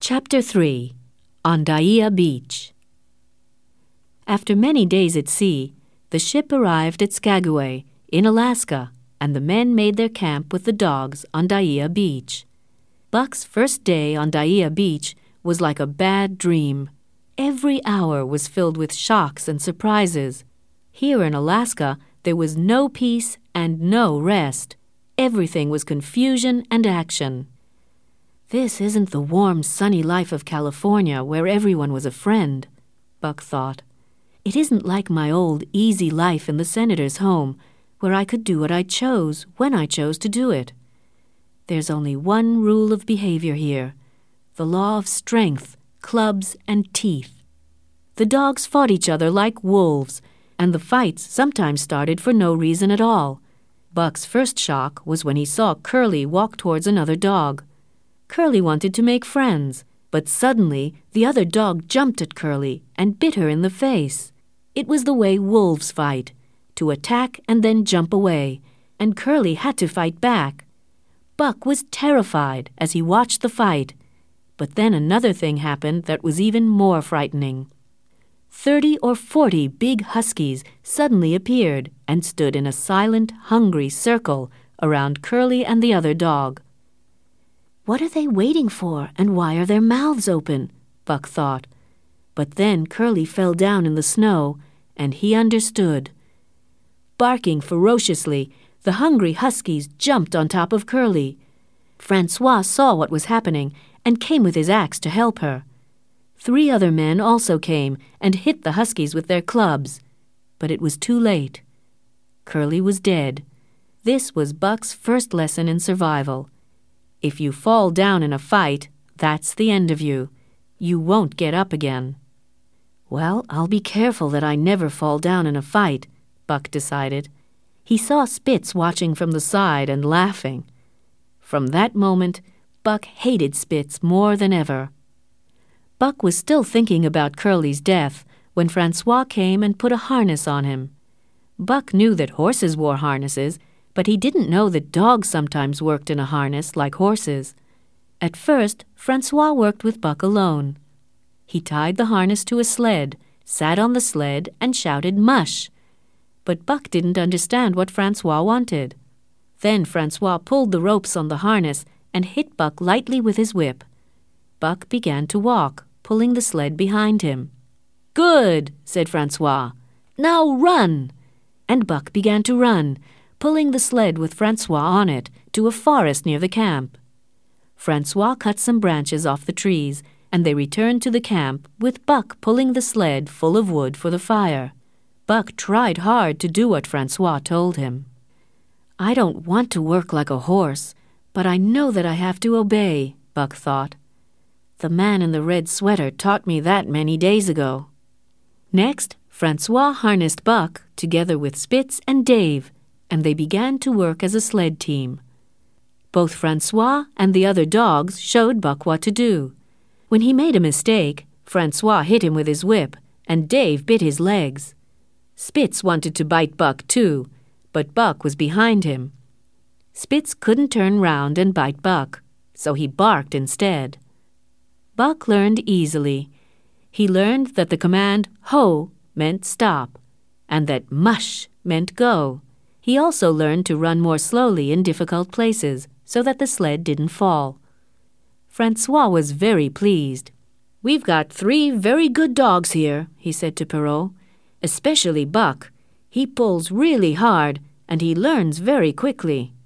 Chapter 3 On Dyea Beach. After many days at sea, the ship arrived at Skagway, in Alaska, and the men made their camp with the dogs on Dyea Beach. Buck's first day on Dyea Beach was like a bad dream. Every hour was filled with shocks and surprises. Here in Alaska, there was no peace and no rest. Everything was confusion and action. This isn't the warm, sunny life of California where everyone was a friend, Buck thought. It isn't like my old, easy life in the senator's home, where I could do what I chose when I chose to do it. There's only one rule of behavior here, the law of strength, clubs, and teeth. The dogs fought each other like wolves, and the fights sometimes started for no reason at all. Buck's first shock was when he saw Curly walk towards another dog. Curly wanted to make friends, but suddenly the other dog jumped at Curly and bit her in the face. It was the way wolves fight, to attack and then jump away, and Curly had to fight back. Buck was terrified as he watched the fight, but then another thing happened that was even more frightening. 30 or 40 big huskies suddenly appeared and stood in a silent, hungry circle around Curly and the other dog. What are they waiting for, and why are their mouths open? Buck thought. But then Curly fell down in the snow, and he understood. Barking ferociously, the hungry huskies jumped on top of Curly. Francois saw what was happening and came with his axe to help her. 3 other men also came and hit the huskies with their clubs. But it was too late. Curly was dead. This was Buck's first lesson in survival. If you fall down in a fight, that's the end of you. You won't get up again. Well, I'll be careful that I never fall down in a fight, Buck decided. He saw Spitz watching from the side and laughing. From that moment, Buck hated Spitz more than ever. Buck was still thinking about Curly's death when Francois came and put a harness on him. Buck knew that horses wore harnesses, but he didn't know that dogs sometimes worked in a harness like horses. At first, Francois worked with Buck alone. He tied the harness to a sled, sat on the sled, and shouted "mush." But Buck didn't understand what Francois wanted. Then Francois pulled the ropes on the harness and hit Buck lightly with his whip. Buck began to walk, pulling the sled behind him. "Good," said Francois. "Now run!" And Buck began to run, pulling the sled with Francois on it to a forest near the camp. Francois cut some branches off the trees, and they returned to the camp with Buck pulling the sled full of wood for the fire. Buck tried hard to do what Francois told him. "I don't want to work like a horse, but I know that I have to obey," Buck thought. "The man in the red sweater taught me that many days ago." Next, Francois harnessed Buck together with Spitz and Dave, and they began to work as a sled team. Both Francois and the other dogs showed Buck what to do. When he made a mistake, Francois hit him with his whip, and Dave bit his legs. Spitz wanted to bite Buck too, but Buck was behind him. Spitz couldn't turn round and bite Buck, so he barked instead. Buck learned easily. He learned that the command "ho" meant stop, and that "mush" meant go. He also learned to run more slowly in difficult places so that the sled didn't fall. Francois was very pleased. "We've got 3 very good dogs here," he said to Perrault. "Especially Buck. He pulls really hard, and he learns very quickly."